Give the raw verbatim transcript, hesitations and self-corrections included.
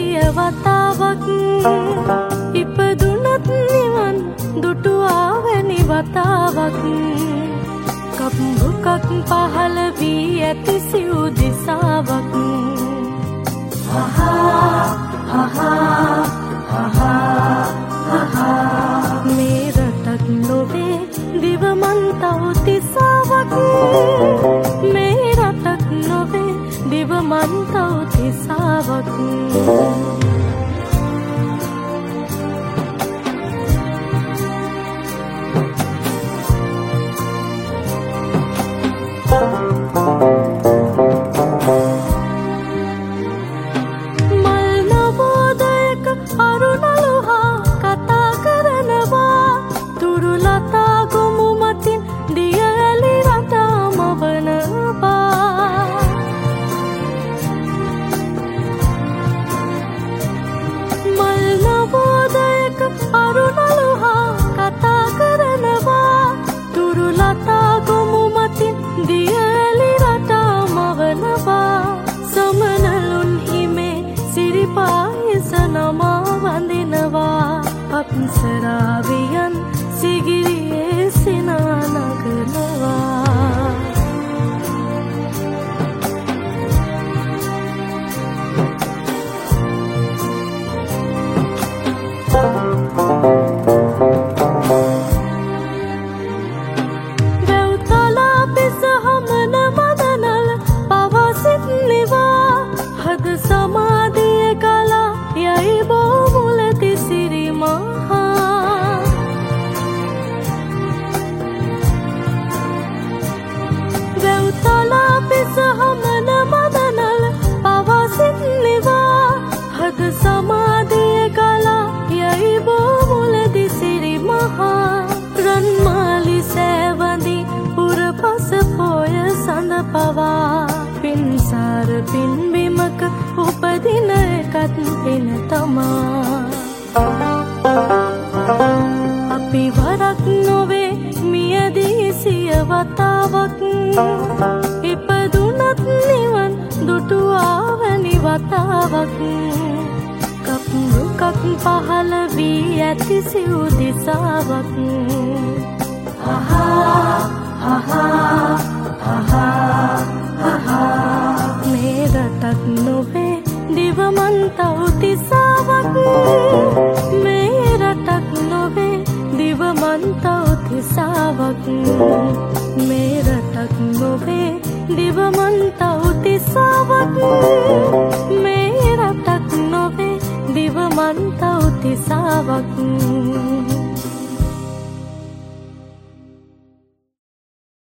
සිය වතාවක් ඉපදුනත් නිවන් දුටුවාවැනි වතාවක් කප්බුකක් පහළ වී ඇති සිව් දිසාවක් හහා හහා හහා හහා මේ රටක් නොවේ දිවමන්තව තිසාවක් මේ රටක් නොවේ දිවමන්තව තිසාවක් අප්සරාවියන් සිගිරියේ සිනා නගනවා වැව්තලා පිස හමන මදනල පවසිත් නිවා හද සමාධිය කලා යයි බෝ මුලති සිරිමා හමන මදනල පවසිත් නිවා හද සමාධිය කලා යයි බෝ මුලදි සිරි මහා රන්මාලි සෑවඳි පුරපස පෝය සඳ පවා පින්සාර පින්බිමක උපදින එකත් පින තමා අපි වරක් නොවේ මියදී සිය වතාවක් ඉපදුනත් නිවන් දුටුවාවැනි වතාවක් කප්බුකක් පහළ වී ඇති සිව් දිසාවක් හහා හහා හහා හහා මේ රටක් නොවේ දිවමන්තව තිසාවක් මේ රටක් නොවේ දිවමන්තව තිසාවක් මේ රටක් නොවේ දිවමන්තව තිසාවක් මේ රටක් නොවේ දිවමන්තව තිසාවක්